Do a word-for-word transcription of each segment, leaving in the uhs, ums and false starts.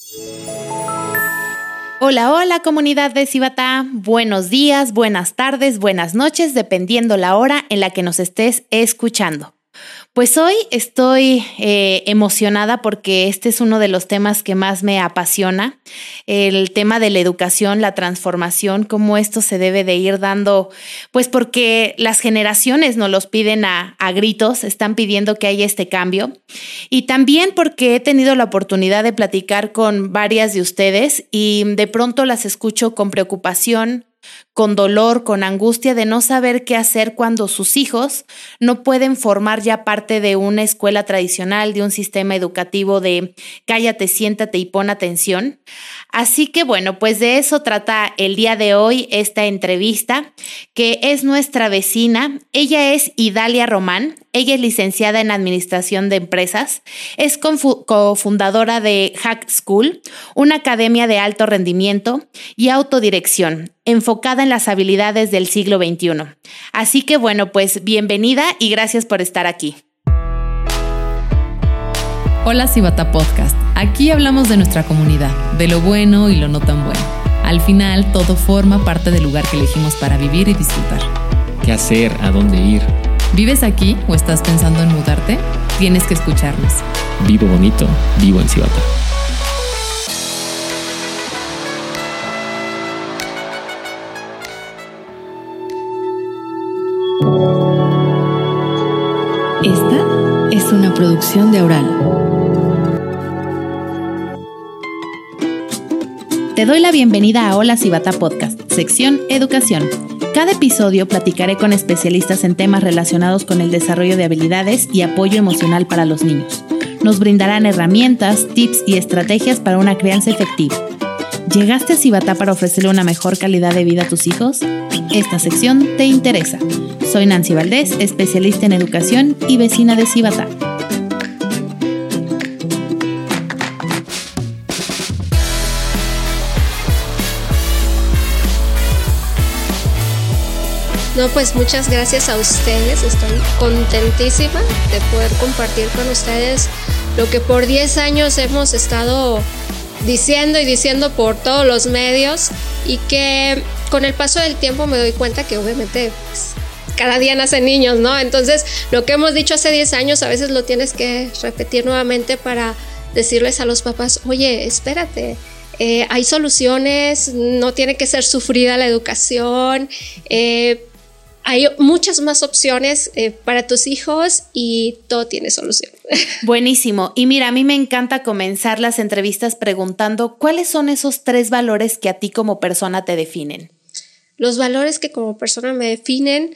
Hola, hola comunidad de Cibatá, buenos días, buenas tardes, buenas noches, dependiendo la hora en la que nos estés escuchando. Pues hoy estoy eh, emocionada porque este es uno de los temas que más me apasiona, el tema de la educación, la transformación, cómo esto se debe de ir dando, pues porque las generaciones nos los piden a, a gritos, están pidiendo que haya este cambio, y también porque he tenido la oportunidad de platicar con varias de ustedes y de pronto las escucho con preocupación, con dolor, con angustia de no saber qué hacer cuando sus hijos no pueden formar ya parte de una escuela tradicional, de un sistema educativo de cállate, siéntate y pon atención. Así que bueno, pues de eso trata el día de hoy esta entrevista, que es nuestra vecina. Ella es Idalia Román. Ella es licenciada en Administración de Empresas, es cofundadora de Hack School, una academia de alto rendimiento y autodirección, enfocada en las habilidades del siglo veintiuno. Así que bueno, pues bienvenida y gracias por estar aquí. Hola Cibatá Podcast, aquí hablamos de nuestra comunidad, de lo bueno y lo no tan bueno. Al final, todo forma parte del lugar que elegimos para vivir y disfrutar. ¿Qué hacer? ¿A dónde ir? ¿Vives aquí o estás pensando en mudarte? Tienes que escucharnos. Vivo bonito, vivo en Cibatá. Esta es una producción de Aural. Te doy la bienvenida a Hola Cibatá Podcast, sección Educación. Cada episodio platicaré con especialistas en temas relacionados con el desarrollo de habilidades y apoyo emocional para los niños. Nos brindarán herramientas, tips y estrategias para una crianza efectiva. ¿Llegaste a Cibatá para ofrecerle una mejor calidad de vida a tus hijos? Esta sección te interesa. Soy Nancy Valdés, especialista en educación y vecina de Cibatá. No, pues muchas gracias a ustedes, estoy contentísima de poder compartir con ustedes lo que por diez años hemos estado diciendo y diciendo por todos los medios, y que con el paso del tiempo me doy cuenta que obviamente pues, cada día nacen niños, ¿no? Entonces lo que hemos dicho hace diez años a veces lo tienes que repetir nuevamente para decirles a los papás, oye, espérate, eh, hay soluciones, no tiene que ser sufrida la educación, eh, hay muchas más opciones eh, para tus hijos y todo tiene solución. Buenísimo. Y mira, a mí me encanta comenzar las entrevistas preguntando ¿cuáles son esos tres valores que a ti como persona te definen? Los valores que como persona me definen,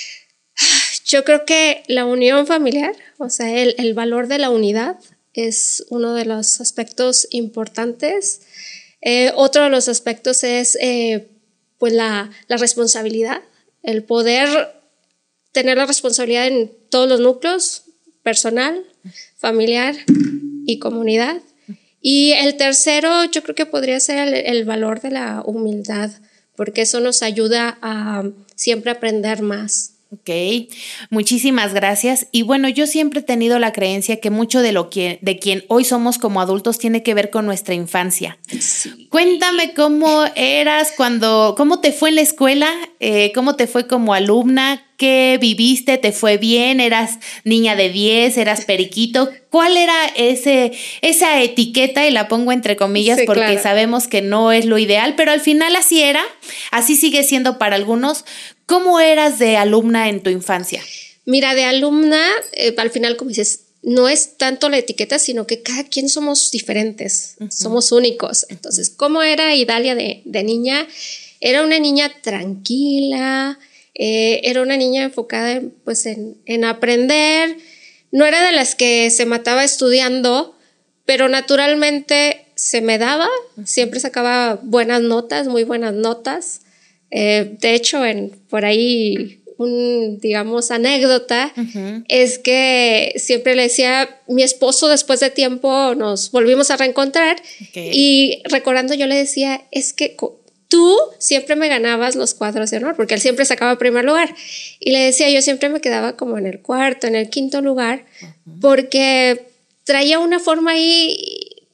yo creo que la unión familiar, o sea, el, el valor de la unidad es uno de los aspectos importantes. Eh, otro de los aspectos es eh, pues la, la responsabilidad. El poder tener la responsabilidad en todos los núcleos, personal, familiar y comunidad. Y el tercero, yo creo que podría ser el, el valor de la humildad, porque eso nos ayuda a siempre aprender más. Ok, muchísimas gracias. Y bueno, yo siempre he tenido la creencia que mucho de lo que de quien hoy somos como adultos tiene que ver con nuestra infancia. Sí. Cuéntame cómo eras cuando, cómo te fue en la escuela, eh, cómo te fue como alumna, qué viviste, te fue bien, eras niña de diez, eras periquito. ¿Cuál era ese, esa etiqueta? Y la pongo entre comillas sí, porque claro, sabemos que no es lo ideal, pero al final así era, así sigue siendo para algunos. ¿Cómo eras de alumna en tu infancia? Mira, de alumna, eh, al final, como dices, no es tanto la etiqueta, sino que cada quien somos diferentes, uh-huh. somos únicos. Entonces, ¿cómo era Idalia de, de niña? Era una niña tranquila, eh, era una niña enfocada en, pues, en, en aprender. No era de las que se mataba estudiando, pero naturalmente se me daba, uh-huh. siempre sacaba buenas notas, muy buenas notas. Eh, de hecho, en, por ahí un, digamos, anécdota uh-huh. es que siempre le decía mi esposo, después de tiempo nos volvimos a reencontrar okay. y recordando yo le decía, es que tú siempre me ganabas los cuadros de honor, porque él siempre sacaba primer lugar, y le decía, yo siempre me quedaba como en el cuarto, en el quinto lugar, uh-huh. porque traía una forma ahí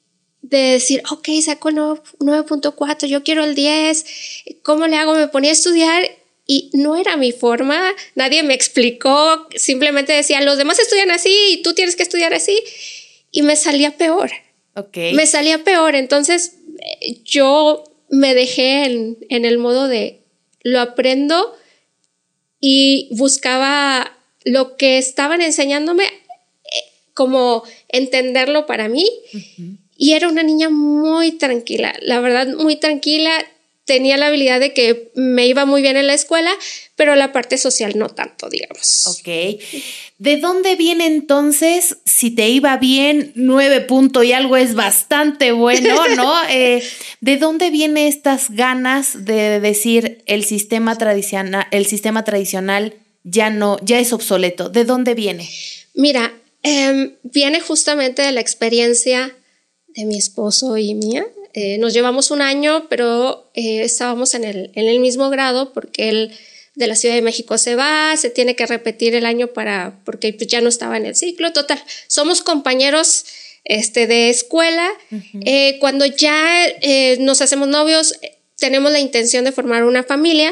de decir, ok, saco nueve punto cuatro, yo quiero el diez, ¿cómo le hago? Me ponía a estudiar y no era mi forma, nadie me explicó, simplemente decía, los demás estudian así y tú tienes que estudiar así, y me salía peor. Okay. Me salía peor, entonces yo me dejé en, en el modo de lo aprendo y buscaba lo que estaban enseñándome, como entenderlo para mí. Uh-huh. Y era una niña muy tranquila, la verdad, muy tranquila. Tenía la habilidad de que me iba muy bien en la escuela, pero la parte social no tanto, digamos. Ok. ¿De dónde viene entonces, si te iba bien, nueve punto y algo es bastante bueno, ¿no? eh, ¿De dónde vienen estas ganas de decir el sistema tradicional, el sistema tradicional ya no, ya es obsoleto? ¿De dónde viene? Mira, eh, viene justamente de la experiencia de mi esposo y mía. Eh, nos llevamos un año, pero eh, estábamos en el, en el mismo grado porque él de la Ciudad de México se va, se tiene que repetir el año para, porque pues, ya no estaba en el ciclo. Total, somos compañeros este, de escuela. Uh-huh. Eh, cuando ya eh, nos hacemos novios, tenemos la intención de formar una familia,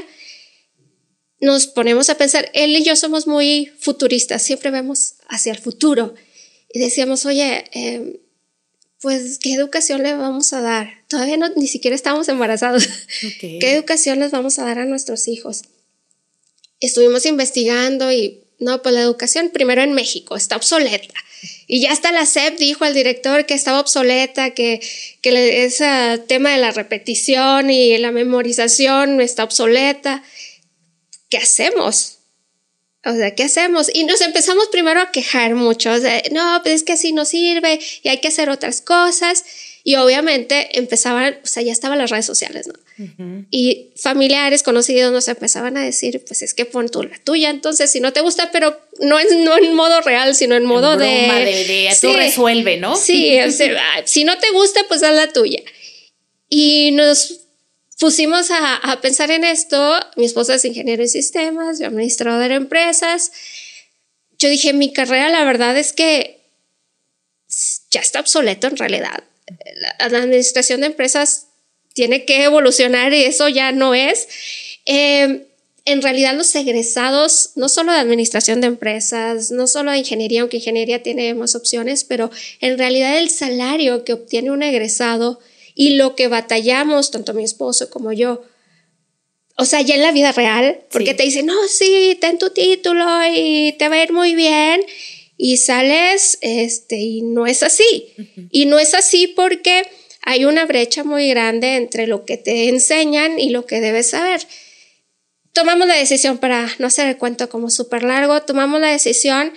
nos ponemos a pensar, él y yo somos muy futuristas, siempre vemos hacia el futuro y decíamos, oye, eh, pues, ¿qué educación le vamos a dar? Todavía no, ni siquiera estamos embarazados. Okay. ¿Qué educación les vamos a dar a nuestros hijos? Estuvimos investigando y, no, pues la educación primero en México está obsoleta. Y ya hasta la S E P dijo al director que estaba obsoleta, que, que ese tema de la repetición y la memorización está obsoleta. ¿Qué hacemos? O sea, ¿qué hacemos? Y nos empezamos primero a quejar mucho. O sea, no, pues es que así no sirve y hay que hacer otras cosas. Y obviamente empezaban, o sea, ya estaban las redes sociales, ¿no? Uh-huh. Y familiares, conocidos nos empezaban a decir, pues es que pon tú la tuya. Entonces, si no te gusta, pero no en, no en modo real, sino en modo en broma, de... de, de sí, tú resuelve, ¿no? Sí, o sea, si no te gusta, pues haz la tuya. Y nos pusimos a, a pensar en esto. Mi esposa es ingeniero en sistemas, yo administradora de empresas. Yo dije, mi carrera la verdad es que ya está obsoleto en realidad. La, la administración de empresas tiene que evolucionar y eso ya no es. Eh, en realidad los egresados, no solo de administración de empresas, no solo de ingeniería, aunque ingeniería tiene más opciones, pero en realidad el salario que obtiene un egresado y lo que batallamos, tanto mi esposo como yo, o sea, ya en la vida real, porque sí. Te dicen, no, sí, ten tu título y te va a ir muy bien, y sales, este, y no es así. Uh-huh. Y no es así porque hay una brecha muy grande entre lo que te enseñan y lo que debes saber. Tomamos la decisión, para no hacer el cuento como súper largo, tomamos la decisión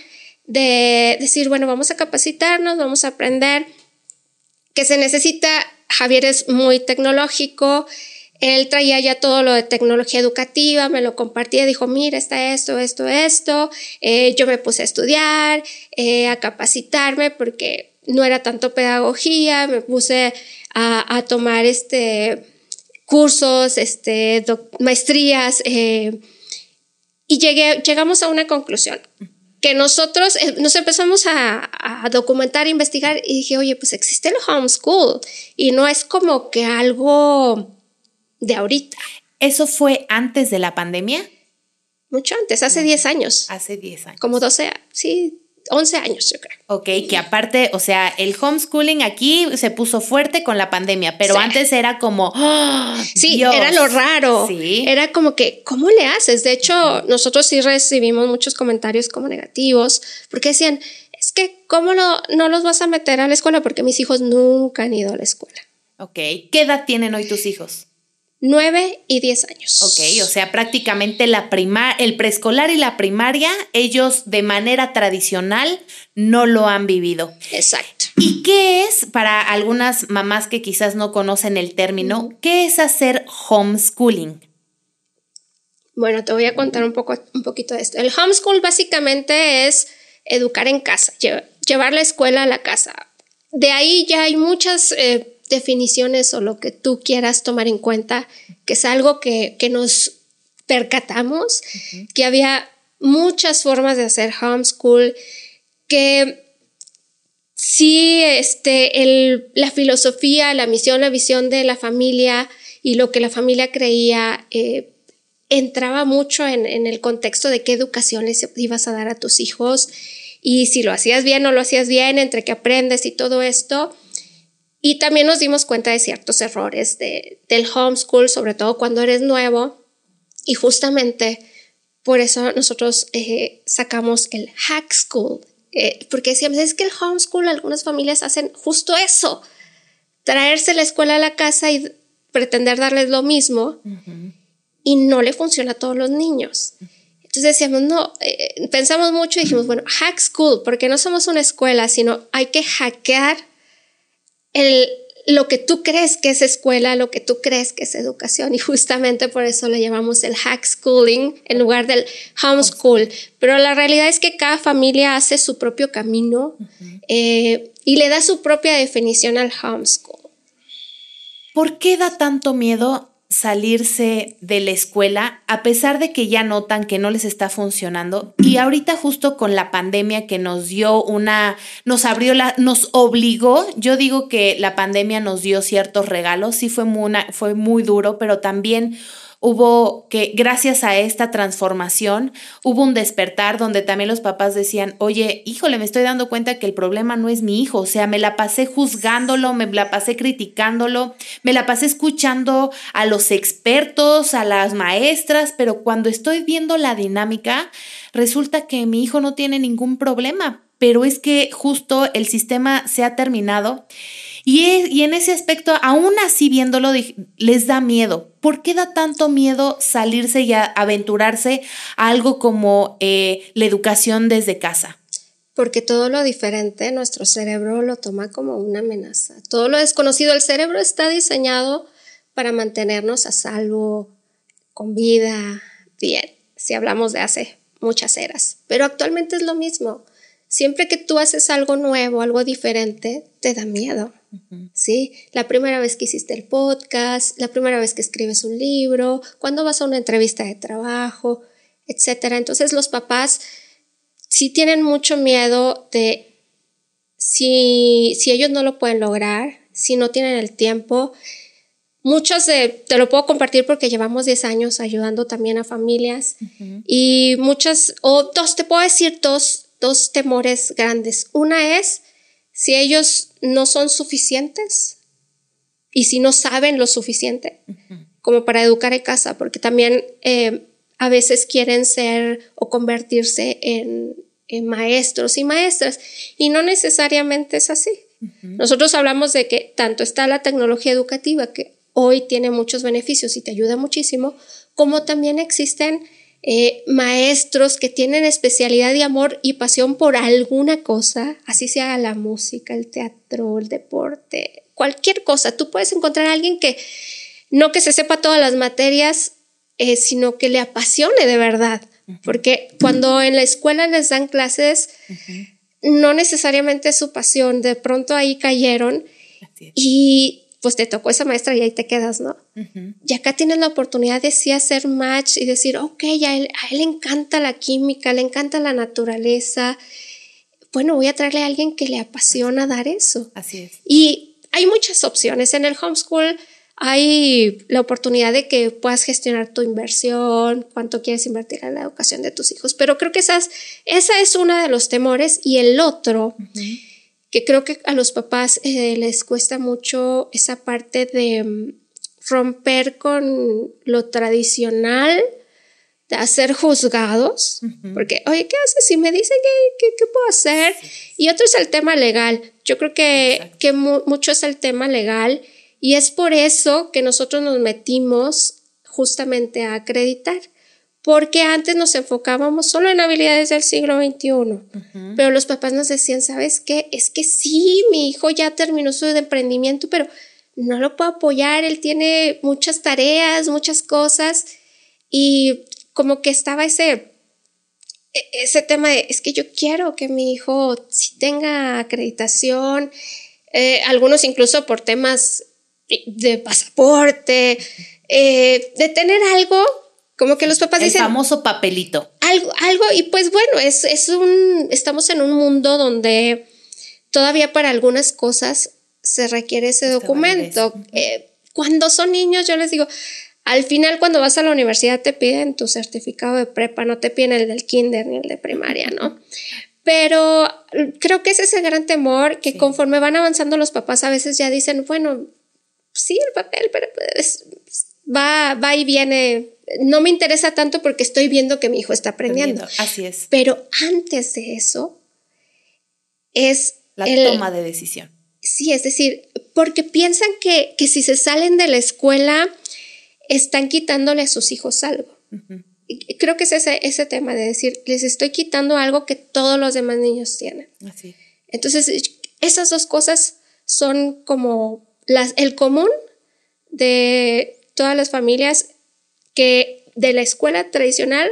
de decir, bueno, vamos a capacitarnos, vamos a aprender, que se necesita. Javier es muy tecnológico, él traía ya todo lo de tecnología educativa, me lo compartía, dijo, mira, está esto, esto, esto, eh, yo me puse a estudiar, eh, a capacitarme porque no era tanto pedagogía, me puse a, a tomar este, cursos, este, doc, maestrías, eh, y llegué, llegamos a una conclusión. Que nosotros eh, nos empezamos a, a documentar, investigar y dije, oye, pues existe el homeschool y no es como que algo de ahorita. ¿Eso fue antes de la pandemia? Mucho antes, hace diez años. Hace diez años. Como doce, sí, once años yo creo. Ok, que aparte, o sea, el homeschooling aquí se puso fuerte con la pandemia, pero sí. Antes era como, ¡oh, sí, Dios! Era lo raro. Sí. Era como que, ¿cómo le haces? De hecho, nosotros sí recibimos muchos comentarios como negativos, porque decían, es que, ¿cómo no, no los vas a meter a la escuela? Porque mis hijos nunca han ido a la escuela. Ok, ¿qué edad tienen hoy tus hijos? Nueve y diez años. Ok, o sea, prácticamente la prima- el preescolar y la primaria, ellos de manera tradicional no lo han vivido. Exacto. ¿Y qué es, para algunas mamás que quizás no conocen el término, qué es hacer homeschooling? Bueno, te voy a contar un poco, un poquito de esto. El homeschool básicamente es educar en casa, llevar la escuela a la casa. De ahí ya hay muchas eh, definiciones o lo que tú quieras tomar en cuenta, que es algo que, que nos percatamos, uh-huh. que había muchas formas de hacer homeschool, que sí, este, el, la filosofía, la misión, la visión de la familia y lo que la familia creía eh, entraba mucho en, en el contexto de qué educación les ibas a dar a tus hijos y si lo hacías bien o lo hacías bien, entre qué aprendes y todo esto. Y también nos dimos cuenta de ciertos errores de, del homeschool, sobre todo cuando eres nuevo. Y justamente por eso nosotros eh, sacamos el hack school, eh, porque decíamos, es que el homeschool, algunas familias hacen justo eso, traerse la escuela a la casa y pretender darles lo mismo, uh-huh. y no le funciona a todos los niños. Entonces decíamos, no, eh, pensamos mucho y dijimos, bueno, hack school, porque no somos una escuela, sino hay que hackear el, lo que tú crees que es escuela, lo que tú crees que es educación, y justamente por eso le llamamos el hack schooling en lugar del homeschool. Pero la realidad es que cada familia hace su propio camino, uh-huh. eh, y le da su propia definición al homeschool. ¿Por qué da tanto miedo salirse de la escuela a pesar de que ya notan que no les está funcionando? Y ahorita justo con la pandemia que nos dio una, nos abrió la, nos obligó, yo digo que la pandemia nos dio ciertos regalos, sí fue muy, una, fue muy duro, pero también hubo que, gracias a esta transformación, hubo un despertar donde también los papás decían, oye, híjole, me estoy dando cuenta que el problema no es mi hijo, o sea, me la pasé juzgándolo, me la pasé criticándolo, me la pasé escuchando a los expertos, a las maestras, pero cuando estoy viendo la dinámica, resulta que mi hijo no tiene ningún problema, pero es que justo el sistema se ha terminado. Y, es, y en ese aspecto, aún así viéndolo, les da miedo. ¿Por qué da tanto miedo salirse y a, aventurarse a algo como eh, la educación desde casa? Porque todo lo diferente, nuestro cerebro lo toma como una amenaza. Todo lo desconocido, el cerebro está diseñado para mantenernos a salvo, con vida, bien, si hablamos de hace muchas eras. Pero actualmente es lo mismo. Siempre que tú haces algo nuevo, algo diferente, te da miedo. Uh-huh. ¿Sí? La primera vez que hiciste el podcast, la primera vez que escribes un libro, cuando vas a una entrevista de trabajo, etcétera. Entonces los papás sí tienen mucho miedo de si, si ellos no lo pueden lograr, si no tienen el tiempo. Muchos de, te lo puedo compartir porque llevamos diez años ayudando también a familias, uh-huh. y muchas, o dos, te puedo decir dos, dos temores grandes. Una es si ellos no son suficientes y si no saben lo suficiente, uh-huh. como para educar en casa, porque también eh, a veces quieren ser o convertirse en, en maestros y maestras, y no necesariamente es así. Uh-huh. Nosotros hablamos de que tanto está la tecnología educativa, que hoy tiene muchos beneficios y te ayuda muchísimo, como también existen Eh, maestros que tienen especialidad y amor y pasión por alguna cosa, así sea la música, el teatro, el deporte, cualquier cosa. Tú puedes encontrar a alguien que no que se sepa todas las materias, eh, sino que le apasione de verdad, uh-huh. porque cuando en la escuela les dan clases, uh-huh. no necesariamente es su pasión, de pronto ahí cayeron y pues te tocó esa maestra y ahí te quedas, ¿no? Uh-huh. Y acá tienes la oportunidad de sí hacer match y decir, ok, a él, a él le encanta la química, le encanta la naturaleza. Bueno, voy a traerle a alguien que le apasiona dar eso. Así es. Y hay muchas opciones. En el homeschool hay la oportunidad de que puedas gestionar tu inversión, cuánto quieres invertir en la educación de tus hijos. Pero creo que esas, esa es uno de los temores. Y el otro, uh-huh. que creo que a los papás eh, les cuesta mucho esa parte de um, romper con lo tradicional, de ser juzgados, uh-huh. porque, oye, ¿qué haces? Si me dicen que, que, ¿qué puedo hacer? Sí. Y otro es el tema legal. Yo creo que, que mu- mucho es el tema legal, y es por eso que nosotros nos metimos justamente a acreditar. Porque antes nos enfocábamos solo en habilidades del siglo veintiuno, uh-huh. pero los papás nos decían, ¿sabes qué? Es que sí, mi hijo ya terminó su emprendimiento, pero no lo puedo apoyar, él tiene muchas tareas, muchas cosas, y como que estaba ese, ese tema de, es que yo quiero que mi hijo sí tenga acreditación, eh, algunos incluso por temas de pasaporte, eh, de tener algo. Como que los papás el dicen... El famoso papelito. Algo, algo, y pues bueno, es, es un, estamos en un mundo donde todavía para algunas cosas se requiere ese documento. Eh, cuando son niños, yo les digo, al final cuando vas a la universidad te piden tu certificado de prepa, no te piden el del kinder ni el de primaria, ¿no? Pero creo que ese es el gran temor, que sí. Conforme van avanzando los papás a veces ya dicen, bueno, sí, el papel, pero pues, va, va y viene. No me interesa tanto porque estoy viendo que mi hijo está aprendiendo. Así es. Pero antes de eso es la el, toma de decisión. Sí, es decir, porque piensan que, que si se salen de la escuela están quitándole a sus hijos algo. Uh-huh. Y creo que es ese, ese tema de decir, les estoy quitando algo que todos los demás niños tienen. Así. Entonces, esas dos cosas son como las, el común de todas las familias que de la escuela tradicional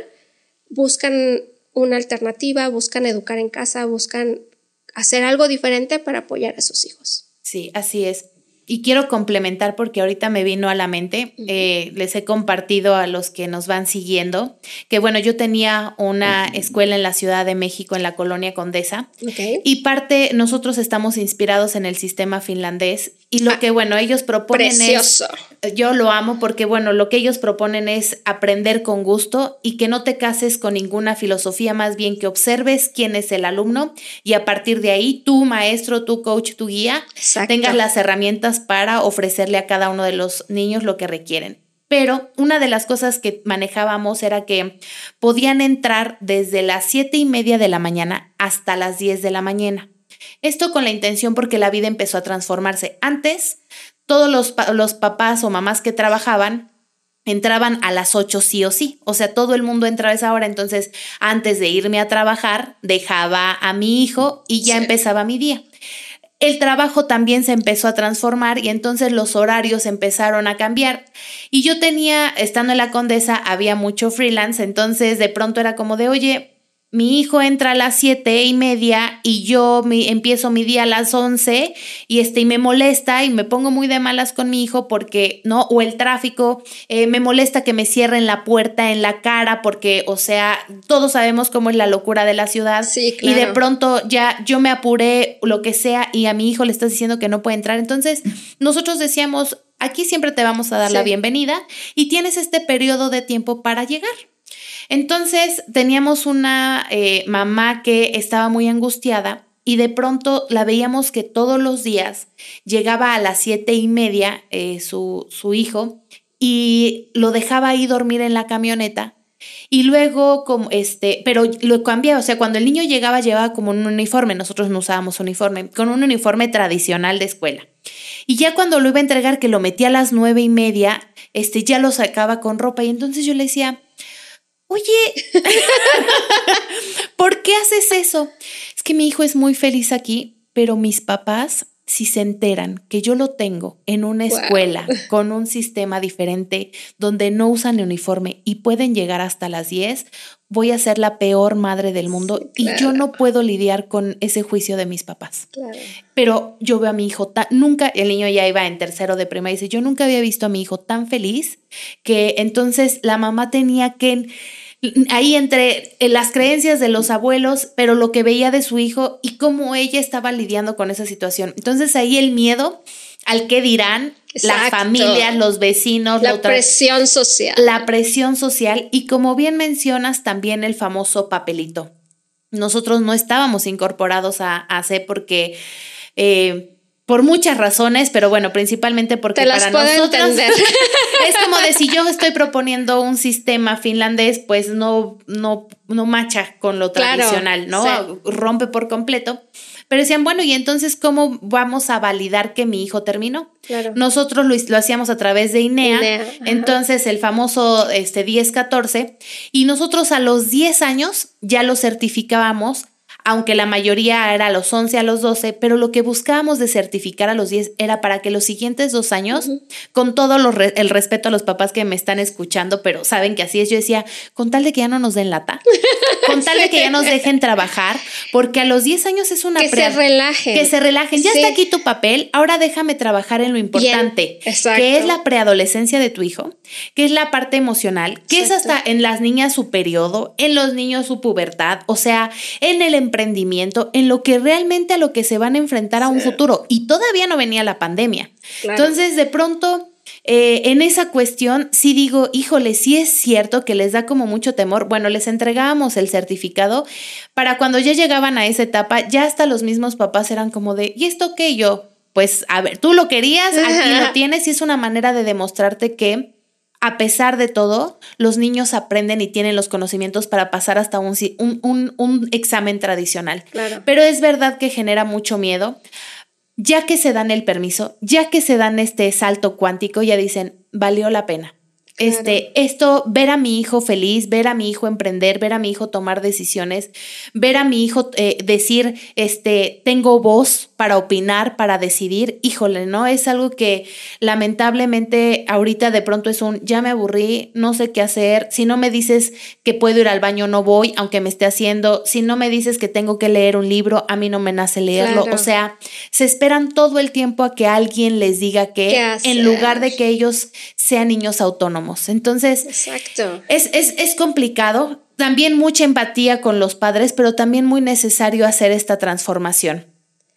buscan una alternativa, buscan educar en casa, buscan hacer algo diferente para apoyar a sus hijos. Sí, así es. Y quiero complementar porque ahorita me vino a la mente, uh-huh. eh, les he compartido a los que nos van siguiendo, que bueno, yo tenía una uh-huh. escuela en la Ciudad de México, en la Colonia Condesa, okay. y parte, nosotros estamos inspirados en el sistema finlandés, y lo ah, que bueno, ellos proponen precioso. es, yo lo amo porque bueno, lo que ellos proponen es aprender con gusto y que no te cases con ninguna filosofía, más bien que observes quién es el alumno y a partir de ahí, tú maestro, tu coach, tu guía, Exacto. tengas las herramientas para ofrecerle a cada uno de los niños lo que requieren. Pero una de las cosas que manejábamos era que podían entrar desde las siete y media de la mañana hasta las diez de la mañana. Esto con la intención porque la vida empezó a transformarse. Antes, todos los, los papás o mamás que trabajaban entraban a las ocho sí o sí. O sea, todo el mundo entraba a esa hora. Entonces, antes de irme a trabajar, dejaba a mi hijo y ya sí. empezaba mi día. El trabajo también se empezó a transformar y entonces los horarios empezaron a cambiar. Y yo tenía, estando en la Condesa, había mucho freelance, entonces de pronto era como de, oye, mi hijo entra a las siete y media y yo mi, empiezo mi día a las once y, este, y me molesta y me pongo muy de malas con mi hijo porque, ¿no? O el tráfico, eh, me molesta que me cierren la puerta en la cara porque, o sea, todos sabemos cómo es la locura de la ciudad. Sí, claro. Y de pronto ya yo me apuré, lo que sea, y a mi hijo le estás diciendo que no puede entrar. Entonces, nosotros decíamos, aquí siempre te vamos a dar sí. la bienvenida y tienes este periodo de tiempo para llegar. Entonces teníamos una eh, mamá que estaba muy angustiada y de pronto la veíamos que todos los días llegaba a las siete y media eh, su, su hijo y lo dejaba ahí dormir en la camioneta y luego como este, pero lo cambiaba, o sea, cuando el niño llegaba llevaba como un uniforme, nosotros no usábamos uniforme, con un uniforme tradicional de escuela. Y ya cuando lo iba a entregar, que lo metía a las nueve y media, este, ya lo sacaba con ropa y entonces yo le decía, oye, ¿por qué haces eso? Es que mi hijo es muy feliz aquí, pero mis papás, si se enteran que yo lo tengo en una wow. escuela con un sistema diferente donde no usan uniforme y pueden llegar hasta las diez, voy a ser la peor madre del mundo sí, claro. y yo no puedo lidiar con ese juicio de mis papás. Claro. Pero yo veo a mi hijo tan, nunca, el niño ya iba en tercero de primaria y dice, yo nunca había visto a mi hijo tan feliz que entonces la mamá tenía que ahí entre las creencias de los abuelos, pero lo que veía de su hijo y cómo ella estaba lidiando con esa situación. Entonces ahí el miedo al qué dirán, Exacto. las familias, los vecinos. La presión social. La presión social y como bien mencionas también el famoso papelito. Nosotros no estábamos incorporados a, a C porque... Eh, por muchas razones, pero bueno, principalmente porque Te las para puedo nosotros entender. es como de si yo estoy proponiendo un sistema finlandés, pues no, no, no macha con lo claro, tradicional, ¿no? Sí. Rompe por completo. Pero decían, bueno, ¿y entonces cómo vamos a validar que mi hijo terminó? Claro. Nosotros lo, lo hacíamos a través de INEA, INEA entonces el famoso este, diez catorce, y nosotros a los diez años ya lo certificábamos, aunque la mayoría era a los once, a los doce, pero lo que buscábamos de certificar a los diez era para que los siguientes dos años, uh-huh. con todo lo re- el respeto a los papás que me están escuchando, pero saben que así es, yo decía, con tal de que ya no nos den lata, con tal sí. de que ya nos dejen trabajar, porque a los diez años es una... Que pre- se relajen. Que se relajen, ya sí. está aquí tu papel, ahora déjame trabajar en lo importante, que es la preadolescencia de tu hijo, que es la parte emocional, que Exacto. es hasta en las niñas su periodo, en los niños su pubertad, o sea, en el emprendimiento, emprendimiento, en lo que realmente a lo que se van a enfrentar a un sí. futuro. Y todavía no venía la pandemia. Claro. Entonces, de pronto, eh, en esa cuestión, sí digo, híjole, sí es cierto que les da como mucho temor. Bueno, les entregábamos el certificado para cuando ya llegaban a esa etapa, ya hasta los mismos papás eran como de, ¿y esto qué? Yo, pues, a ver, tú lo querías, aquí lo tienes, y es una manera de demostrarte que a pesar de todo, los niños aprenden y tienen los conocimientos para pasar hasta un, un, un, un examen tradicional. Claro. Pero es verdad que genera mucho miedo. Ya que se dan el permiso, ya que se dan este salto cuántico, ya dicen, valió la pena. Claro. Este, esto, ver a mi hijo feliz, ver a mi hijo emprender, ver a mi hijo tomar decisiones, ver a mi hijo eh, decir, este, tengo voz para opinar, para decidir, híjole, ¿no? Es algo que lamentablemente ahorita de pronto es un, ya me aburrí, no sé qué hacer, si no me dices que puedo ir al baño, no voy, aunque me esté haciendo, si no me dices que tengo que leer un libro, a mí no me nace leerlo, claro. O sea, se esperan todo el tiempo a que alguien les diga qué, en lugar de que ellos sean niños autónomos. Entonces, exacto. Es, es, es complicado, también mucha empatía con los padres, pero también muy necesario hacer esta transformación.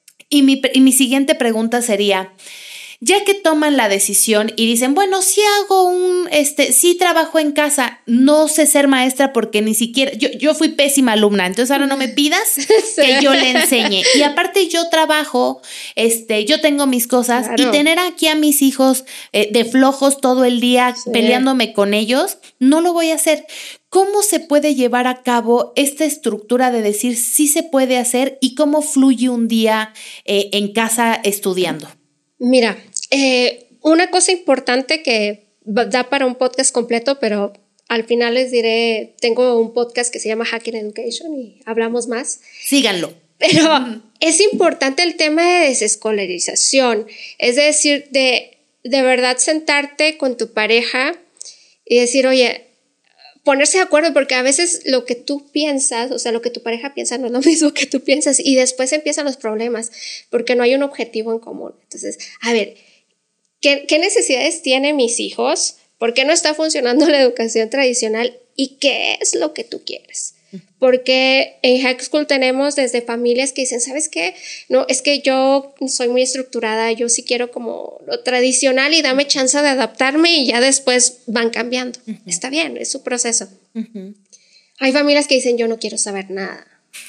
Y mi, y mi siguiente pregunta sería, ya que toman la decisión y dicen, bueno, sí hago un, este, sí trabajo en casa, no sé ser maestra porque ni siquiera, yo, yo fui pésima alumna, entonces ahora no me pidas sí. que yo le enseñe. Y aparte yo trabajo, este, yo tengo mis cosas, claro. Y tener aquí a mis hijos eh, de flojos todo el día sí. peleándome con ellos, no lo voy a hacer. ¿Cómo se puede llevar a cabo esta estructura de decir sí se puede hacer y cómo fluye un día eh, en casa estudiando? Mira, eh, una cosa importante que da para un podcast completo, pero al final les diré, tengo un podcast que se llama Hacking Education y hablamos más. Síganlo. Pero uh-huh. es importante el tema de desescolarización, es decir, de, de verdad sentarte con tu pareja y decir, oye, ponerse de acuerdo, porque a veces lo que tú piensas, o sea, lo que tu pareja piensa no es lo mismo que tú piensas y después empiezan los problemas porque no hay un objetivo en común. Entonces, a ver, ¿qué, qué necesidades tienen mis hijos? ¿Por qué no está funcionando la educación tradicional? ¿Y qué es lo que tú quieres? Porque en Hack School tenemos desde familias que dicen, ¿sabes qué? No, es que yo soy muy estructurada, yo sí quiero como lo tradicional y dame chance de adaptarme y ya después van cambiando. Uh-huh. Está bien, es su proceso. Uh-huh. Hay familias que dicen, yo no quiero saber nada.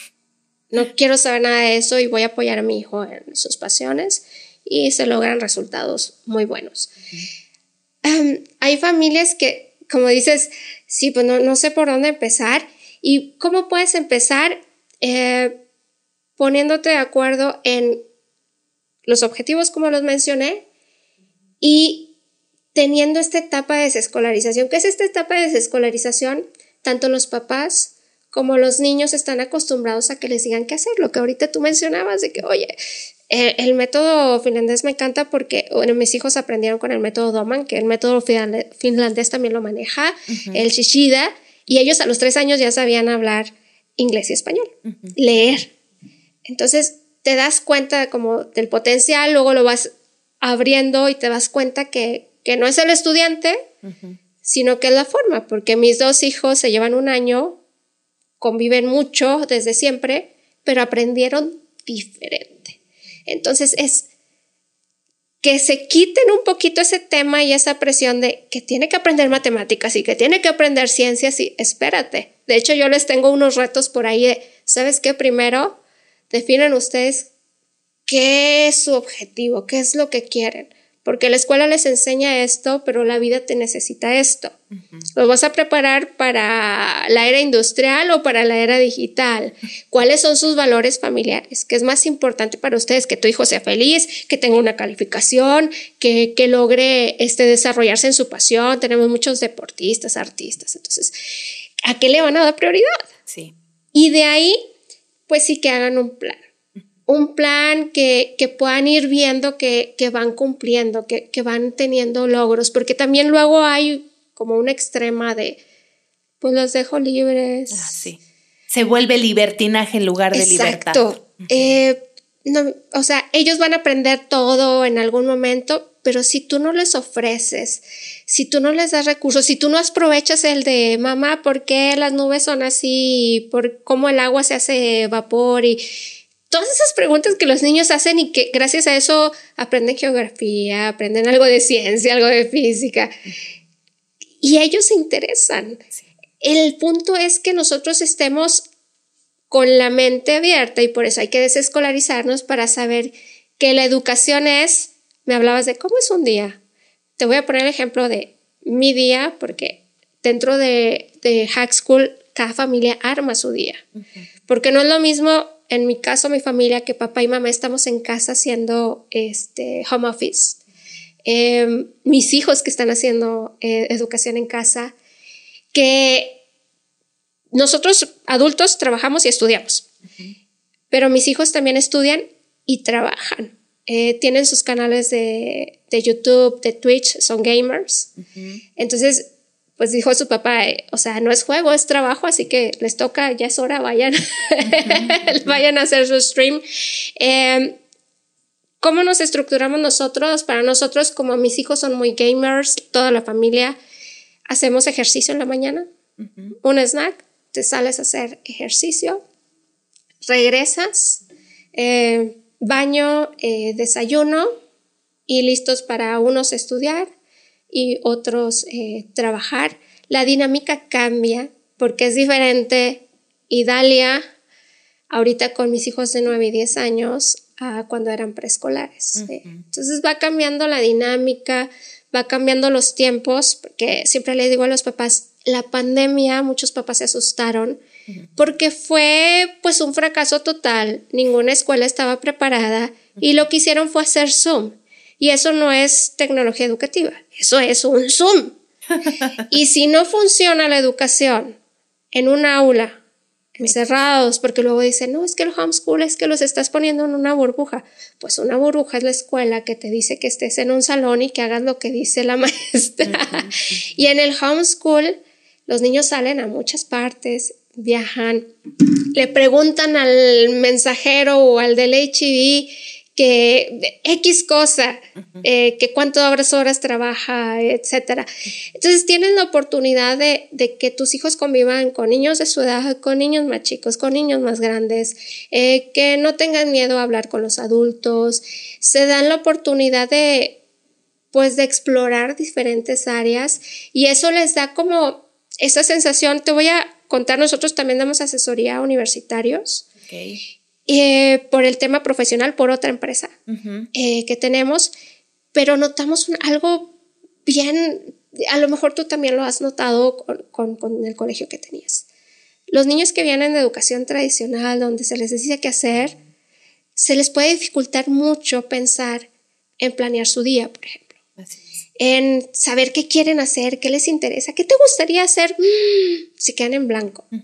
No quiero saber nada de eso y voy a apoyar a mi hijo en sus pasiones y se logran resultados muy buenos. Uh-huh. Um, hay familias que, como dices, sí, pues no, no sé por dónde empezar. ¿Y cómo puedes empezar? Eh, poniéndote de acuerdo en los objetivos, como los mencioné, y teniendo esta etapa de desescolarización. ¿Qué es esta etapa de desescolarización? Tanto los papás como los niños están acostumbrados a que les digan qué hacer. Lo que ahorita tú mencionabas de que, oye, eh, el método finlandés me encanta porque bueno, mis hijos aprendieron con el método Doman, que el método finlandés también lo maneja, uh-huh. el Shishida. Y ellos a los tres años ya sabían hablar inglés y español, uh-huh. leer. Entonces te das cuenta como del potencial, luego lo vas abriendo y te das cuenta que, que no es el estudiante, uh-huh. sino que es la forma, porque mis dos hijos se llevan un año, conviven mucho desde siempre, pero aprendieron diferente. Entonces es que se quiten un poquito ese tema y esa presión de que tiene que aprender matemáticas y que tiene que aprender ciencias y espérate. De hecho, yo les tengo unos retos por ahí de, ¿sabes qué? Primero, definen ustedes qué es su objetivo, qué es lo que quieren. Porque la escuela les enseña esto, pero la vida te necesita esto. Uh-huh. ¿Los vas a preparar para la era industrial o para la era digital? ¿Cuáles son sus valores familiares? ¿Qué es más importante para ustedes? Que tu hijo sea feliz, que tenga una calificación, que, que logre este, desarrollarse en su pasión. Tenemos muchos deportistas, artistas. Entonces, ¿a qué le van a dar prioridad? Sí. Y de ahí, pues sí que hagan un plan. Un plan que, que puedan ir viendo que, que van cumpliendo, que, que van teniendo logros, porque también luego hay como una extrema de, pues los dejo libres. Ah, sí. Se vuelve libertinaje en lugar de Exacto. libertad. Exacto. Eh, no, o sea, ellos van a aprender todo en algún momento, pero si tú no les ofreces, si tú no les das recursos, si tú no aprovechas el de mamá, ¿por qué las nubes son así? ¿Por cómo el agua se hace vapor? Y todas esas preguntas que los niños hacen y que gracias a eso aprenden geografía, aprenden algo de ciencia, algo de física. Y ellos se interesan. Sí. El punto es que nosotros estemos con la mente abierta y por eso hay que desescolarizarnos para saber que la educación es, me hablabas de cómo es un día. Te voy a poner el ejemplo de mi día porque dentro de, de Hack School cada familia arma su día. Uh-huh. Porque no es lo mismo, en mi caso, mi familia, que papá y mamá estamos en casa haciendo este, home office. Eh, mis hijos que están haciendo eh, educación en casa, que nosotros adultos trabajamos y estudiamos, uh-huh. pero mis hijos también estudian y trabajan. Eh, tienen sus canales de, de YouTube, de Twitch, son gamers. Uh-huh. Entonces, pues dijo su papá, eh, o sea, no es juego, es trabajo, así que les toca, ya es hora, vayan, uh-huh. vayan a hacer su stream. Eh, ¿Cómo nos estructuramos nosotros? Para nosotros, como mis hijos son muy gamers, toda la familia, hacemos ejercicio en la mañana, uh-huh. un snack, te sales a hacer ejercicio, regresas, eh, baño, eh, desayuno y listos para unos estudiar y otros eh, trabajar. La dinámica cambia porque es diferente. Idalia, ahorita con mis hijos de nueve y diez años, a cuando eran preescolares. Uh-huh. ¿eh? Entonces va cambiando la dinámica, va cambiando los tiempos, porque siempre le digo a los papás, la pandemia, muchos papás se asustaron porque fue pues un fracaso total, ninguna escuela estaba preparada y lo que hicieron fue hacer Zoom y eso no es tecnología educativa, eso es un Zoom. Y si no funciona la educación en un aula, encerrados, porque luego dicen, no, es que el homeschool es que los estás poniendo en una burbuja. Pues una burbuja es la escuela que te dice que estés en un salón y que hagas lo que dice la maestra. Uh-huh. Y en el homeschool los niños salen a muchas partes, viajan, le preguntan al mensajero o al del H I V que X cosa, uh-huh. eh, que cuántas horas trabaja, etcétera. Entonces tienen la oportunidad de, de que tus hijos convivan con niños de su edad, con niños más chicos, con niños más grandes, eh, que no tengan miedo a hablar con los adultos, se dan la oportunidad de, pues, de explorar diferentes áreas y eso les da como esa sensación. Te voy a contar, nosotros también damos asesoría a universitarios. Okay. Eh, por el tema profesional, por otra empresa uh-huh. eh, que tenemos, pero notamos un, algo bien, a lo mejor tú también lo has notado con, con, con el colegio que tenías. Los niños que vienen de educación tradicional, donde se les dice qué hacer, se les puede dificultar mucho pensar en planear su día, por ejemplo. Así es. En saber qué quieren hacer, qué les interesa, qué te gustaría hacer, mm, si quedan en blanco. Uh-huh.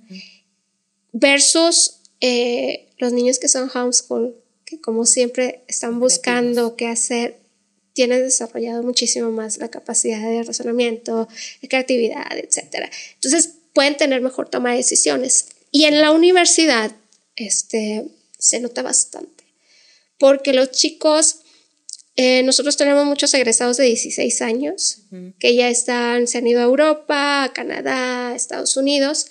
Versus Eh, los niños que son homeschool, que como siempre están buscando qué hacer, tienen desarrollado muchísimo más la capacidad de razonamiento, de creatividad, etcétera. Entonces pueden tener mejor toma de decisiones. Y en la universidad este, se nota bastante, porque los chicos, eh, nosotros tenemos muchos egresados de dieciséis años, uh-huh. que ya están, se han ido a Europa, a Canadá, a Estados Unidos,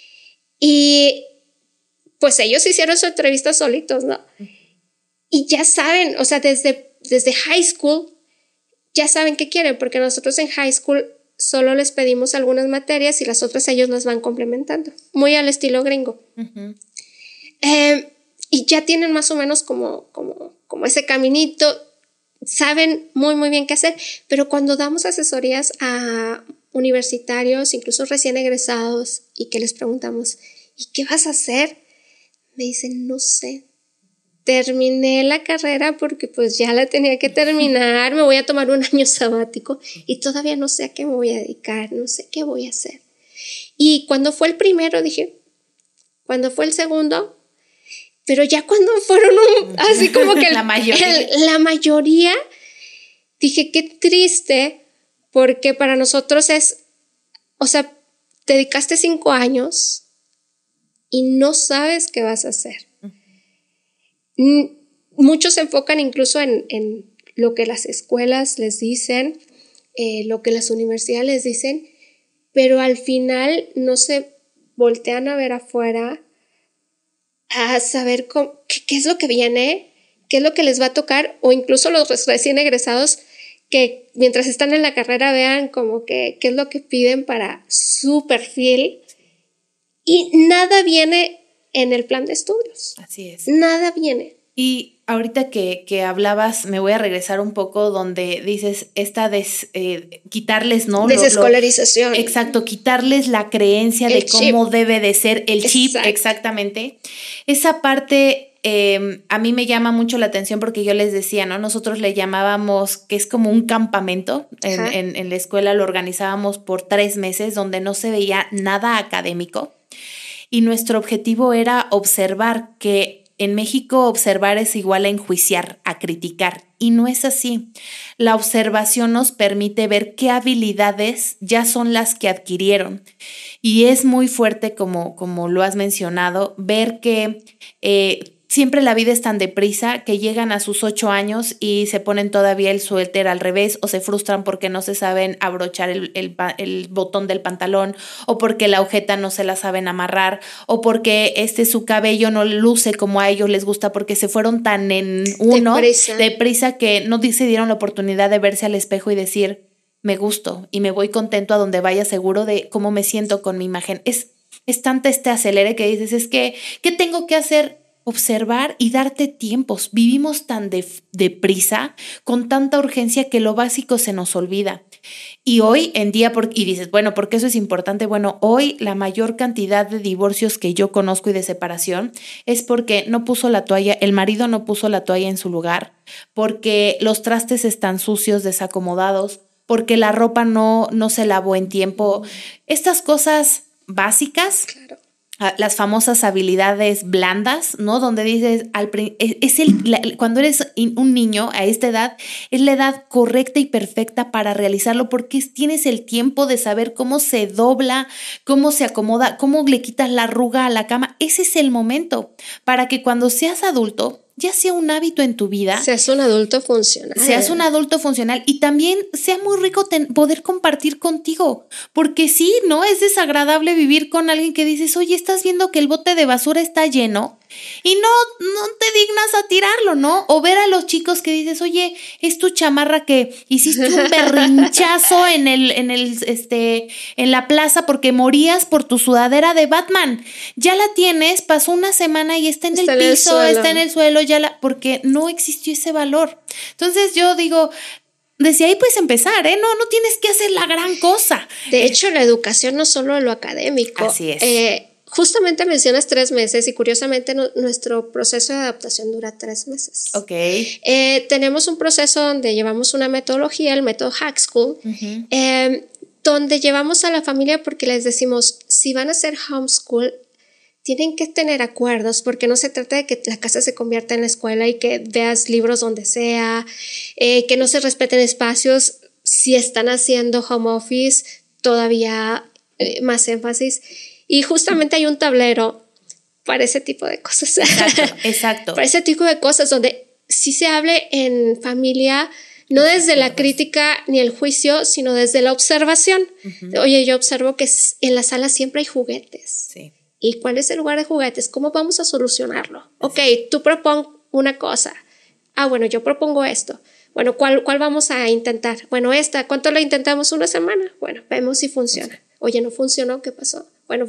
y pues ellos hicieron su entrevista solitos, ¿no? Y ya saben, o sea, desde, desde high school, ya saben qué quieren, porque nosotros en high school solo les pedimos algunas materias y las otras ellos las van complementando, muy al estilo gringo. Uh-huh. Eh, y ya tienen más o menos como, como, como ese caminito, saben muy, muy bien qué hacer, pero cuando damos asesorías a universitarios, incluso recién egresados, y que les preguntamos, ¿y qué vas a hacer? Me dicen, no sé, terminé la carrera porque pues ya la tenía que terminar, me voy a tomar un año sabático y todavía no sé a qué me voy a dedicar, no sé qué voy a hacer. Y cuando fue el primero dije, cuando fue el segundo, pero ya cuando fueron un, así como que el, la, mayoría. El, la mayoría, dije, qué triste, porque para nosotros es, o sea, te dedicaste cinco años y no sabes qué vas a hacer. Uh-huh. Muchos se enfocan incluso en, en lo que las escuelas les dicen, eh, lo que las universidades les dicen, pero al final no se voltean a ver afuera a saber cómo, qué, qué es lo que viene, qué es lo que les va a tocar, o incluso los recién egresados que mientras están en la carrera vean como que qué es lo que piden para su perfil, y nada viene en el plan de estudios. Así es. Nada viene. Y ahorita que, que hablabas, me voy a regresar un poco donde dices esta des, eh, quitarles, ¿no? Desescolarización. Lo, lo, exacto, quitarles la creencia el de chip. Cómo debe de ser el chip, exacto. Exactamente. Esa parte eh, a mí me llama mucho la atención porque yo les decía, ¿no? Nosotros le llamábamos que es como un campamento. En, en, en la escuela lo organizábamos por tres meses donde no se veía nada académico. Y nuestro objetivo era observar que en México observar es igual a enjuiciar, a criticar, y no es así. La observación nos permite ver qué habilidades ya son las que adquirieron. Y es muy fuerte, como, como lo has mencionado, ver que eh, siempre la vida es tan deprisa que llegan a sus ocho años y se ponen todavía el suéter al revés o se frustran porque no se saben abrochar el, el, el botón del pantalón o porque la agujeta no se la saben amarrar o porque este, su cabello no luce como a ellos les gusta porque se fueron tan en uno, deprisa, deprisa que no se dieron la oportunidad de verse al espejo y decir, me gusto y me voy contento a donde vaya seguro de cómo me siento con mi imagen. Es, es tanto este acelere que dices, es que, ¿qué tengo que hacer? Observar y darte tiempos. Vivimos tan de, deprisa, con tanta urgencia que lo básico se nos olvida. Y hoy en día, por, y dices, bueno, ¿por qué eso es importante? Bueno, hoy la mayor cantidad de divorcios que yo conozco y de separación es porque no puso la toalla, el marido no puso la toalla en su lugar, porque los trastes están sucios, desacomodados, porque la ropa no, no se lavó en tiempo. Estas cosas básicas, claro. Las famosas habilidades blandas, ¿no? Donde dices, al, es el, la, cuando eres un niño a esta edad, es la edad correcta y perfecta para realizarlo porque tienes el tiempo de saber cómo se dobla, cómo se acomoda, cómo le quitas la arruga a la cama. Ese es el momento para que cuando seas adulto, ya sea un hábito en tu vida. Seas un adulto funcional. Seas un adulto funcional y también sea muy rico ten, poder compartir contigo. Porque sí, ¿no? Es desagradable vivir con alguien que dices, oye, estás viendo que el bote de basura está lleno y no, no te dignas a tirarlo, ¿no? O ver a los chicos que dices, oye, es tu chamarra que hiciste un berrinchazo en el, en el, este, en la plaza porque morías por tu sudadera de Batman. Ya la tienes, pasó una semana y está en está el en piso, el está en el suelo, ya la, porque no existió ese valor. Entonces yo digo, desde ahí puedes empezar, ¿eh? No, no tienes que hacer la gran cosa. De hecho, la educación no solo lo académico. Así es. Eh, Justamente mencionas tres meses y curiosamente no, nuestro proceso de adaptación dura tres meses. Ok. Eh, tenemos un proceso donde llevamos una metodología, el método Hack School, uh-huh. eh, donde llevamos a la familia porque les decimos, si van a hacer homeschool, tienen que tener acuerdos porque no se trata de que la casa se convierta en la escuela y que veas libros donde sea, eh, que no se respeten espacios. Si están haciendo home office, todavía eh, más énfasis. Y justamente hay un tablero para ese tipo de cosas. Exacto, exacto. Para ese tipo de cosas donde sí se hable en familia, no desde la crítica ni el juicio, sino desde la observación. Uh-huh. Oye, yo observo que en la sala siempre hay juguetes. Sí. ¿Y cuál es el lugar de juguetes? ¿Cómo vamos a solucionarlo? Así. Ok, tú propon una cosa. Ah, bueno, yo propongo esto. Bueno, ¿cuál, cuál vamos a intentar? Bueno, esta, ¿cuánto lo intentamos? ¿Una semana? Bueno, vemos si funciona. Oye, ¿no funcionó? ¿Qué pasó? Bueno,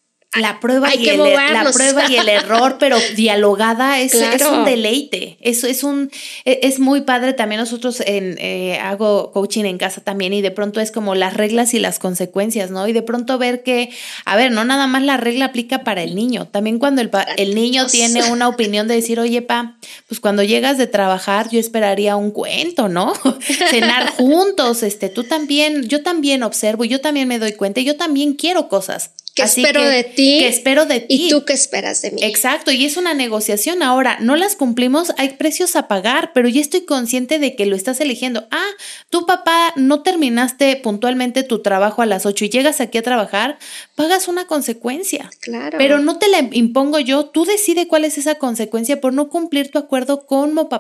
la prueba, y el, la prueba y el error, pero dialogada es, claro. es un deleite. Eso es un es muy padre. También nosotros en, eh, hago coaching en casa también y de pronto es como las reglas y las consecuencias, ¿no? Y de pronto ver que, a ver, no nada más la regla aplica para el niño. También cuando el, pa, el niño tiene una opinión de decir, oye, pa, pues cuando llegas de trabajar yo esperaría un cuento, ¿no? Cenar juntos, este, tú también, yo también observo, yo también me doy cuenta, yo también quiero cosas. ¿Qué espero que, de ti? ¿Qué espero de ti? ¿Y tú qué esperas de mí? Exacto, y es una negociación. Ahora, no las cumplimos, hay precios a pagar, pero ya estoy consciente de que lo estás eligiendo. Ah, tu papá no terminaste puntualmente tu trabajo a las ocho y llegas aquí a trabajar, pagas una consecuencia. Claro. Pero no te la impongo yo, tú decides cuál es esa consecuencia por no cumplir tu acuerdo como papá.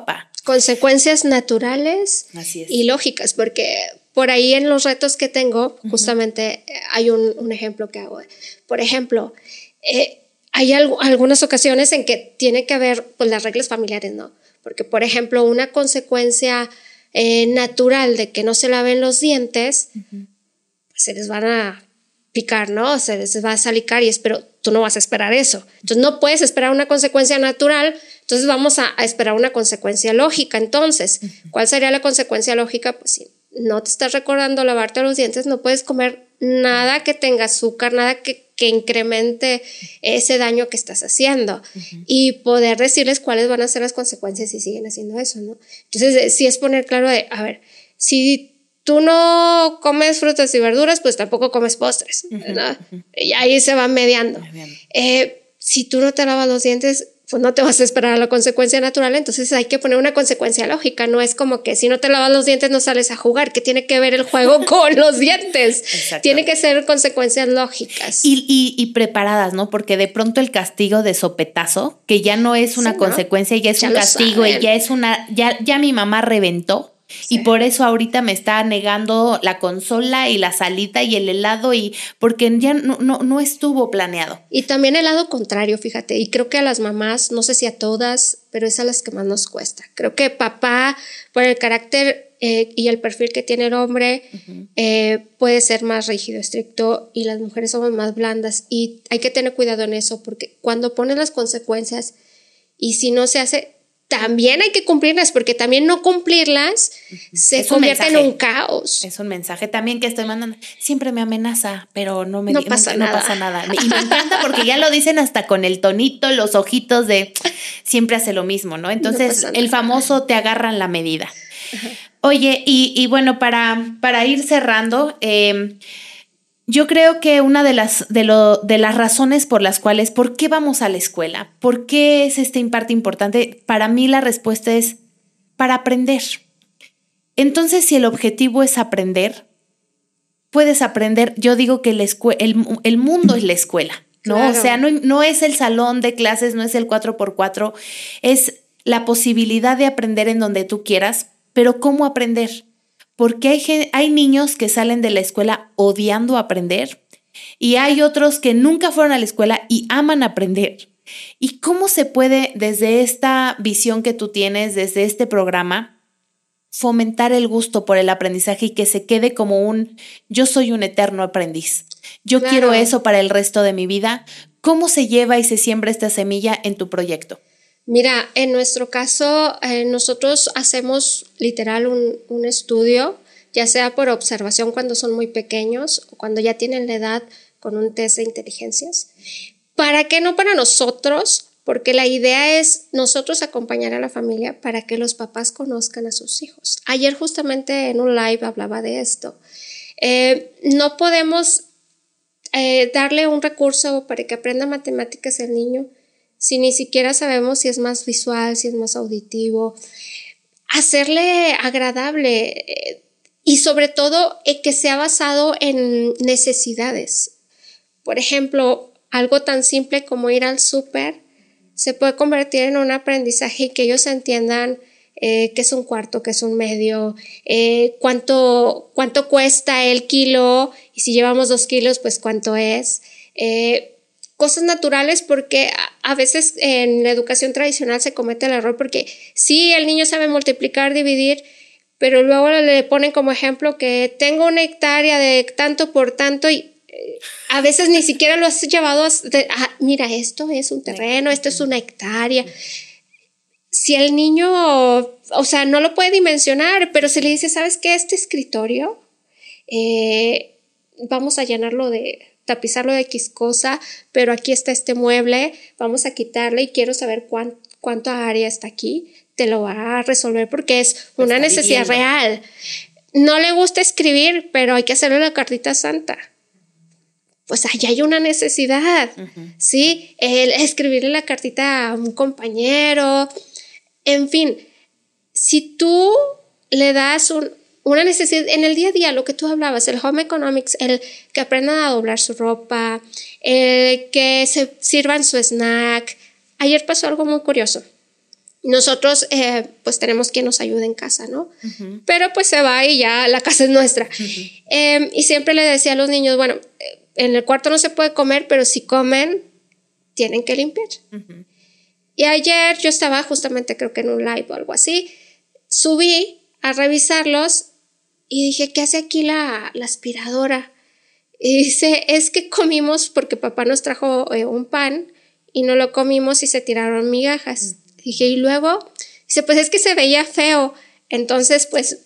Consecuencias naturales Así es. y lógicas, porque por ahí en los retos que tengo, justamente uh-huh. hay un, un ejemplo que hago. Por ejemplo, eh, hay algo, algunas ocasiones en que tiene que haber pues, las reglas familiares, ¿no? Porque, por ejemplo, una consecuencia eh, natural de que no se laven los dientes, uh-huh. pues se les van a picar, ¿no? Se les va a salir caries, pero tú no vas a esperar eso. Entonces no puedes esperar una consecuencia natural, entonces vamos a, a esperar una consecuencia lógica. Entonces, ¿cuál sería la consecuencia lógica? Pues si no te estás recordando lavarte los dientes, no puedes comer nada que tenga azúcar, nada que, que incremente ese daño que estás haciendo uh-huh. y poder decirles cuáles van a ser las consecuencias si siguen haciendo eso, ¿no? Entonces, sí es poner claro de, a ver, si tú no comes frutas y verduras, pues tampoco comes postres, ¿verdad? Uh-huh, uh-huh. Y ahí se van mediando. Uh-huh. Eh, si tú no te lavas los dientes, pues no te vas a esperar a la consecuencia natural, entonces hay que poner una consecuencia lógica. No es como que si no te lavas los dientes no sales a jugar, que tiene que ver el juego con los dientes. Tiene que ser consecuencias lógicas. Y, y, y preparadas, ¿no? Porque de pronto el castigo de sopetazo, que ya no es una sí, consecuencia, ¿no? Ya es ya un castigo saben. y ya es una, ya, ya mi mamá reventó. Sí. Y por eso ahorita me está negando la consola y la salita y el helado y porque ya no, no, no estuvo planeado. Y también el lado contrario, fíjate, y creo que a las mamás, no sé si a todas, pero es a las que más nos cuesta. Creo que papá, por el carácter eh, y el perfil que tiene el hombre, uh-huh. eh, puede ser más rígido, estricto, y las mujeres somos más blandas y hay que tener cuidado en eso porque cuando pones las consecuencias y si no se hace, también hay que cumplirlas porque también no cumplirlas uh-huh. se es convierte en un caos. Es un mensaje también que estoy mandando. Siempre me amenaza, pero no me no di- pasa no, nada. no pasa nada. Y me encanta porque ya lo dicen hasta con el tonito, los ojitos de siempre hace lo mismo, ¿no? Entonces no el famoso te agarran la medida. Uh-huh. Oye, y, y bueno, para, para ir cerrando, eh, yo creo que una de las, de, lo, de las razones por las cuales, ¿por qué vamos a la escuela? ¿Por qué es esta parte importante? Para mí la respuesta es para aprender. Entonces, si el objetivo es aprender, puedes aprender. Yo digo que la escue- el, el mundo es la escuela, ¿no? Claro. O sea, no, no es el salón de clases, no es el cuatro por cuatro, es la posibilidad de aprender en donde tú quieras, pero ¿cómo aprender? Porque hay, hay niños que salen de la escuela odiando aprender y hay otros que nunca fueron a la escuela y aman aprender. ¿Y cómo se puede, desde esta visión que tú tienes, desde este programa, fomentar el gusto por el aprendizaje y que se quede como un yo soy un eterno aprendiz? Yo claro. quiero eso para el resto de mi vida. ¿Cómo se lleva y se siembra esta semilla en tu proyecto? Mira, en nuestro caso, eh, nosotros hacemos literal un, un estudio, ya sea por observación cuando son muy pequeños o cuando ya tienen la edad con un test de inteligencias. ¿Para qué? No para nosotros, porque la idea es nosotros acompañar a la familia para que los papás conozcan a sus hijos. Ayer justamente en un live hablaba de esto. Eh, no podemos eh, darle un recurso para que aprenda matemáticas el niño si ni siquiera sabemos si es más visual, si es más auditivo, hacerle agradable eh, y sobre todo eh, que sea basado en necesidades. Por ejemplo, algo tan simple como ir al súper se puede convertir en un aprendizaje y que ellos entiendan eh, qué es un cuarto, qué es un medio, eh, cuánto, cuánto cuesta el kilo y si llevamos dos kilos, pues cuánto es. Eh, Cosas naturales porque a veces en la educación tradicional se comete el error porque sí, el niño sabe multiplicar, dividir, pero luego le ponen como ejemplo que tengo una hectárea de tanto por tanto y a veces ni siquiera lo has llevado a, a mira, esto es un terreno, esto es una hectárea. Si el niño, o sea, no lo puede dimensionar, pero se le dice, ¿sabes qué? Este escritorio, eh, vamos a llenarlo de... tapizarlo de X cosa, pero aquí está este mueble, vamos a quitarle y quiero saber cuán, cuánta área está aquí, te lo va a resolver porque es una necesidad real. No le gusta escribir, pero hay que hacerle la cartita santa. Pues allá hay una necesidad, uh-huh. ¿sí? El escribirle la cartita a un compañero, en fin, si tú le das un Una necesidad en el día a día, lo que tú hablabas, el home economics, el que aprendan a doblar su ropa, el que se sirvan su snack. Ayer pasó algo muy curioso. nosotros eh, pues tenemos quien nos ayude en casa, ¿no? Uh-huh. Pero pues se va y ya la casa es nuestra. Uh-huh. Eh, y siempre le decía a los niños, bueno, en el cuarto no se puede comer, pero si comen, tienen que limpiar. Uh-huh. Y ayer yo estaba justamente creo que en un live o algo así, subí a revisarlos y dije, ¿qué hace aquí la, la aspiradora? Y dice, es que comimos porque papá nos trajo eh, un pan y no lo comimos y se tiraron migajas. Uh-huh. Dije, y luego, dice, pues es que se veía feo. Entonces, pues,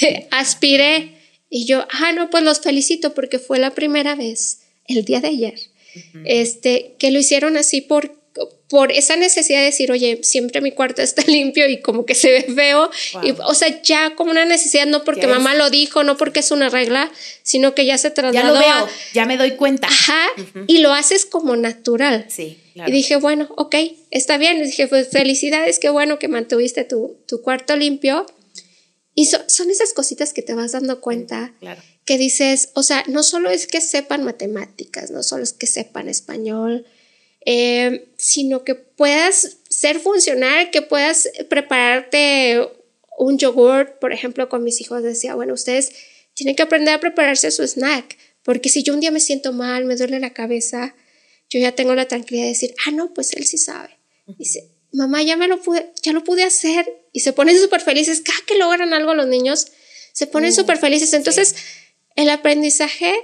aspiré. Y yo, ah, no, pues los felicito porque fue la primera vez, el día de ayer, uh-huh. este, que lo hicieron así por, por esa necesidad de decir, oye, siempre mi cuarto está limpio y como que se ve feo. Wow. Y, o sea, ya como una necesidad, no porque mamá lo dijo, no porque es una regla, sino que ya se trasladó. Ya lo veo, a, ya me doy cuenta. Ajá, uh-huh. Y lo haces como natural. Sí. Claro. Y dije, bueno, ok, está bien. Y dije, pues felicidades, qué bueno que mantuviste tu, tu cuarto limpio. Y so, son esas cositas que te vas dando cuenta, claro. Que dices, o sea, no solo es que sepan matemáticas, no solo es que sepan español, eh, sino que puedas ser funcional, que puedas prepararte un yogur. Por ejemplo, con mis hijos decía, bueno, ustedes tienen que aprender a prepararse su snack, porque si yo un día me siento mal, me duele la cabeza, yo ya tengo la tranquilidad de decir, ah, no, pues él sí sabe. Dice, mamá, ya me lo pude, ya lo pude hacer. Y se ponen súper felices. Cada que logran algo los niños, se ponen súper uh, felices. Entonces, sí. El aprendizaje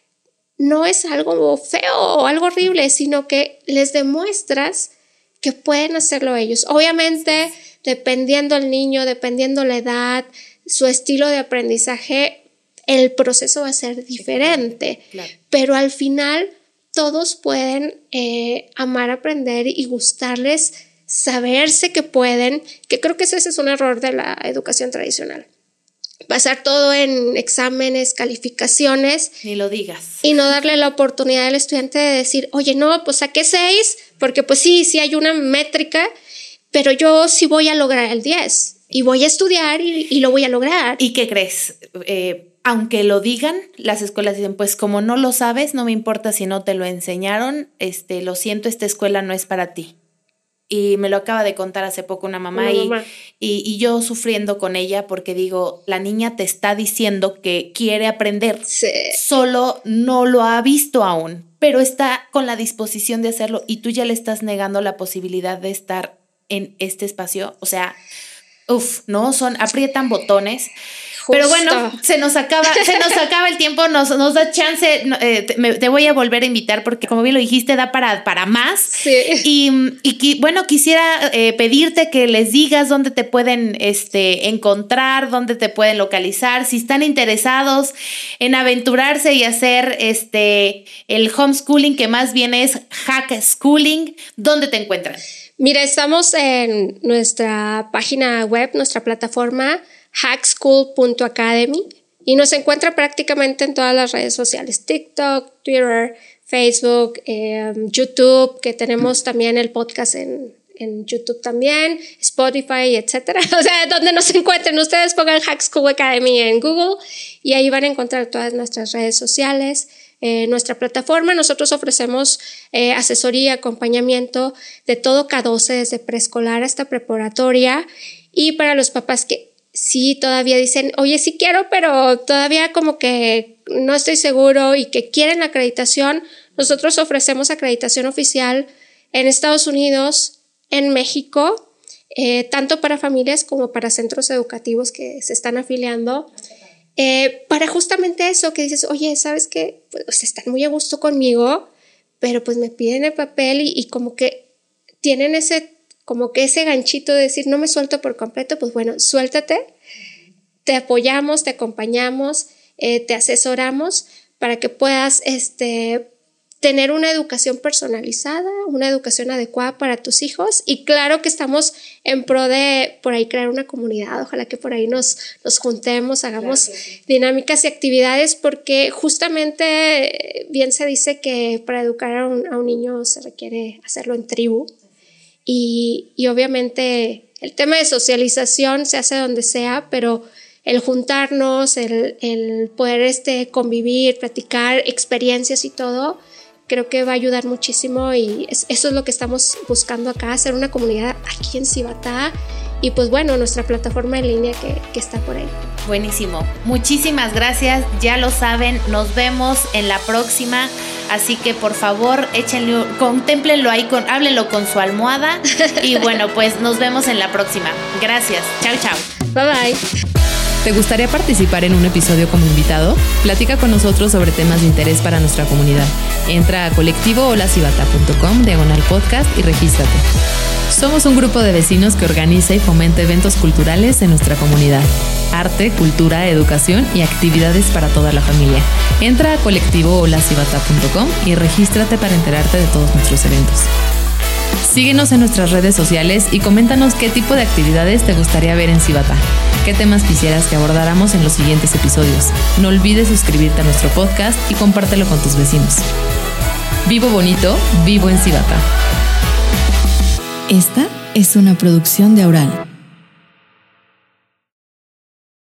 no es algo feo o algo horrible, sino que les demuestras que pueden hacerlo ellos. Obviamente, sí. Dependiendo el niño, dependiendo la edad, su estilo de aprendizaje, el proceso va a ser diferente. Claro. Pero al final, todos pueden eh, amar aprender y gustarles, saberse que pueden, que creo que ese es un error de la educación tradicional. Pasar todo en exámenes, calificaciones. Ni lo digas. Y no darle la oportunidad al estudiante de decir, oye, no, pues saqué seis, porque pues sí, sí hay una métrica, pero yo sí voy a lograr el diez. Y voy a estudiar y, y lo voy a lograr. ¿Y qué crees? Eh, aunque lo digan, las escuelas dicen, pues como no lo sabes, no me importa si no te lo enseñaron, este, lo siento, esta escuela no es para ti. Y me lo acaba de contar hace poco una mamá, una y, mamá. Y, y yo sufriendo con ella porque digo, la niña te está diciendo que quiere aprender, sí. Solo no lo ha visto aún, pero está con la disposición de hacerlo y tú ya le estás negando la posibilidad de estar en este espacio. O sea, uff, ¿no? Son, aprietan botones. Justo. Pero bueno, se nos acaba, se nos acaba el tiempo, nos, nos da chance, eh, te, me, te voy a volver a invitar porque como bien lo dijiste, da para, para más. Sí. Y, y bueno, quisiera eh, pedirte que les digas dónde te pueden este, encontrar, dónde te pueden localizar, si están interesados en aventurarse y hacer este, el homeschooling, que más bien es hack schooling, ¿dónde te encuentran? Mira, estamos en nuestra página web, nuestra plataforma hack school punto academy y nos encuentra prácticamente en todas las redes sociales, TikTok, Twitter, Facebook, eh, YouTube, que tenemos también el podcast en, en YouTube también, Spotify, etcétera. O sea, donde nos encuentren, ustedes pongan Hack School Academy en Google y ahí van a encontrar todas nuestras redes sociales. Eh, nuestra plataforma, nosotros ofrecemos eh, asesoría, acompañamiento de todo K doce, desde preescolar hasta preparatoria, y para los papás que sí todavía dicen, oye, sí quiero, pero todavía como que no estoy seguro y que quieren la acreditación, nosotros ofrecemos acreditación oficial en Estados Unidos, en México, eh, tanto para familias como para centros educativos que se están afiliando. Eh, para justamente eso que dices, oye, ¿sabes qué? Pues están muy a gusto conmigo, pero pues me piden el papel y, y como que tienen ese, como que ese ganchito de decir, no me suelto por completo, pues bueno, suéltate, te apoyamos, te acompañamos, eh, te asesoramos para que puedas este, tener una educación personalizada, una educación adecuada para tus hijos. Y claro que estamos en pro de por ahí crear una comunidad, ojalá que por ahí nos, nos juntemos, hagamos claro sí. dinámicas y actividades, porque justamente bien se dice que para educar a un, a un niño se requiere hacerlo en tribu y, y obviamente el tema de socialización se hace donde sea, pero el juntarnos, el, el poder este, convivir, platicar experiencias y todo, creo que va a ayudar muchísimo y es, eso es lo que estamos buscando acá, hacer una comunidad aquí en Cibatá y pues bueno, nuestra plataforma en línea que, que está por ahí. Buenísimo, muchísimas gracias, ya lo saben, nos vemos en la próxima, así que por favor échenlo, contémplenlo ahí, con, háblenlo con su almohada y bueno, pues nos vemos en la próxima. Gracias, chao chao. Bye bye. ¿Te gustaría participar en un episodio como invitado? Platica con nosotros sobre temas de interés para nuestra comunidad. Entra a colectivo hola cibata punto com diagonal podcast y regístrate. Somos un grupo de vecinos que organiza y fomenta eventos culturales en nuestra comunidad. Arte, cultura, educación y actividades para toda la familia. Entra a colectivo hola cibata punto com y regístrate para enterarte de todos nuestros eventos. Síguenos en nuestras redes sociales y coméntanos qué tipo de actividades te gustaría ver en Cibatá. ¿Qué temas quisieras que abordáramos en los siguientes episodios? No olvides suscribirte a nuestro podcast y compártelo con tus vecinos. Vivo bonito, vivo en Cibatá. Esta es una producción de Aural.